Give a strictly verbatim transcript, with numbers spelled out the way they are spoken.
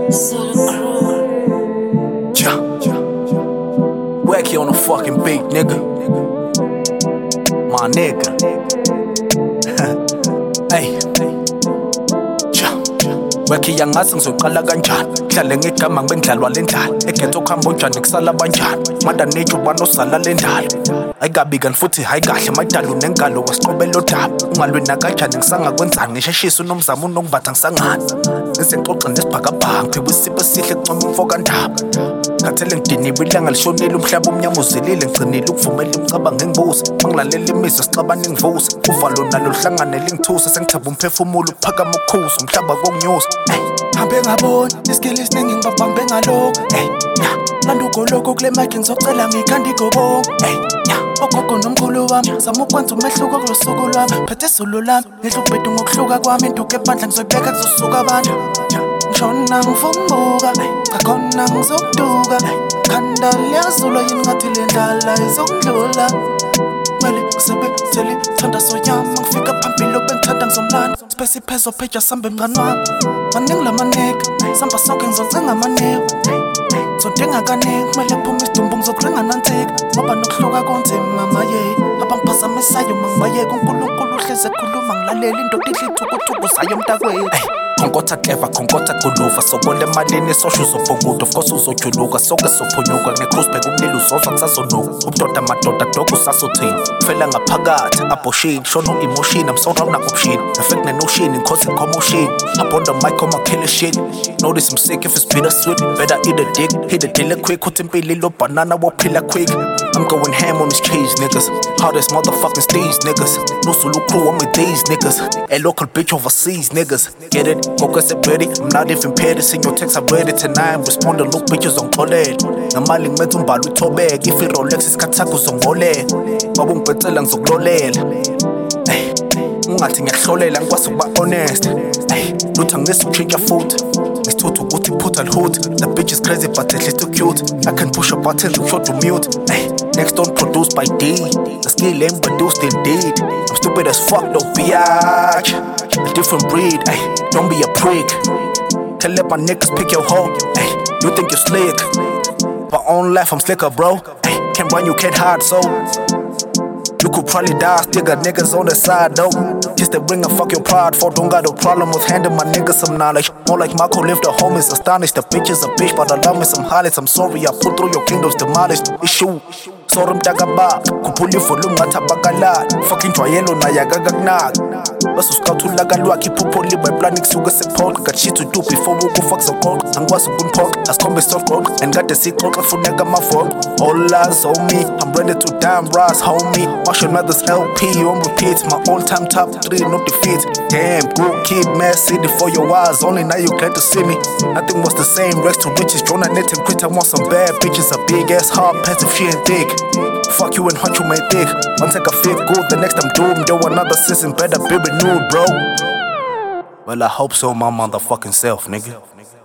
Yeah. Wacky on the fucking beat, nigga. My nigga. Hey. Wacky yangazi ngizoqala kanjani Dlale ngegama ngibendlalwa lendlala Egetho khamba unjani kusala banjani Manda nitsho banosala lendalo Ayikabi kanti futhi hayi kahle mayidalo nengalo wasiqobelo daba Ungalwi nakanjani ngisangakwenzani ngisheshisa unomzamo unongibatha ngisangani Ngisenxoxa nesibhakabhaka Ngiphiwe isipho esihle kuncoma umfoka ndaba Ngathele ngidiniwe ilanga lishonile umhlaba umnyama uzilile ngigcinile ukuvumela umcabango ngibuze Mangilalela imizwa sixabane ngivusa Uvalo nalo luhlanganele ngithusa Sengithaba umphefumulo ukuphakama ukukhuza umhlaba kokunyusa Hambe ngabona isikili esiningi ngibabambe ngalokho Landa ugoloko kule mic ngizocela ngikhanda igobongo Ogogo nomkhulu wami zama ukwenza umehluko kulo suku lwami Phethe izulu lami ngidla ukubhedu ngokuhluka kwami Induku ebandla ngizoyibeka kuzosuka abantu Ngishona ngivumbuka Chakhona ngizokuduka Khanda liyazula yini ngathi le ndlala izokudlula Kumele ngisebenzele ithandazo yami Ngifika phambili bengithanda ngizomlanda Space iphezo pheja sambe mngani wami Maningi la maneka Samba sonke ngizocenga amaneko Zodinga kaningi kumele phume isidumbu ngizokuringa nansika Ngoba nokuhluka konzima maye Abangiphazamisayo mangibayeka uNkulunkulu uhleze ekhuluma ngilaleli indoda idla ithukuthukhu zayo mntakwethu Khonkotha clever, khonkotha guluva Sobole emalini sosho uzobhukuda Of course uzojuluka, soke sophunyuka Nge-cruisebag umlilo uzozwa ngisazonuka Ubudoda madoda dogo usasothini Fela ngaphakathi, abortion Shono emotion, I'm so round option Effect ne-notion, causing commotion Up on the mic, I'ma kill shit Notice I'm sick if it's bittersweet Better eat a dick, hit a dealer quick Kuthi impilo banana waphila quick I'm going ham on these cheese niggas Hardest motherfucking steez niggas No solo crew, I'm with these niggas A local bitch overseas niggas Get it? Go get ready, I'm not even petty Send your text, I'm ready tonight Respond to look bitches on college Ngamali ngimenza umbalo uthobeka If i-Rolex isikhathakho uzongiboleka Baba ungibhetsela ngizokulolela Ungathi ngiyahlolela ngikwazi ukuba honest Lutho angisi ukushintsha futhi Ngisithutha ukuthi iphutha lihood The bitch is crazy but at least too cute I can push a button to short to mute Next don't produced by D The skill ain't produced indeed I'm stupid as fuck though biatch A different breed, ay, don't be a prick Tell let my niggas pick your hoe ay, You think you're slick But on life I'm slicker bro ay, Can't run you can't hide so You could probably die, still got niggas on the side though Just the ring and fuck your pride for Don't got no problem with handing my niggas some knowledge More like Marco live the home is astonished The bitch is a bitch but I love me some highlights I'm sorry I put through your kingdoms demolished Issue Sorry mtakaba Kupuli volume ngatabakala Fucking jwayelo na yagagagnak Basu scout ulaga lwakhe iphupho libe planning kusuke sephoqa Got shit to do before we go fuck soqoqa Angikwazi ukuniphoqa asikhombe soqoqa And kade sixoxa funeka amavoqa All eyes on me I'm ready to damn rise homie Marshall Mathers L P on repeat My all time top three no defeat Damn good kid mad city for your eyes Only now you glad to see me Nothing was the same Rex to riches Drone and net and quit I want some bad bitches A big ass hard passive she ain't thick Fuck you and what you may think One take a feel good the next I'm doomed Yo another season better be renewed bro Well I hope so my motherfucking self nigga